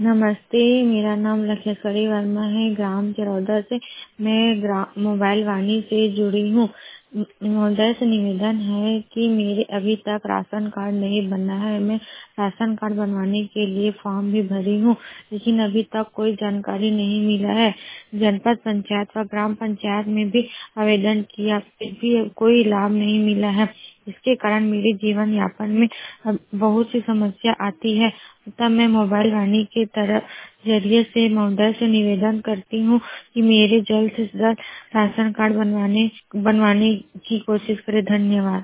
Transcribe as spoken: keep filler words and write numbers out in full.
नमस्ते, मेरा नाम लखेश्वरी वर्मा है, ग्राम चरौदा से। मैं ग्रा मोबाइल वाणी से जुड़ी हूँ। म- महोदय से निवेदन है कि मेरे अभी तक राशन कार्ड नहीं बना है। मैं राशन कार्ड बनवाने के लिए फॉर्म भी भरी हूँ, लेकिन अभी तक कोई जानकारी नहीं मिला है। जनपद पंचायत व ग्राम पंचायत में भी आवेदन किया, फिर भी कोई लाभ नहीं मिला है। इसके कारण मेरे जीवन यापन में अब बहुत सी समस्या आती है। तब मैं मोबाइल वाणी के तरफ जरिए से महोदय से निवेदन करती हूँ कि मेरे जल्द से जल्द राशन कार्ड बनवाने बनवाने की कोशिश करें। धन्यवाद।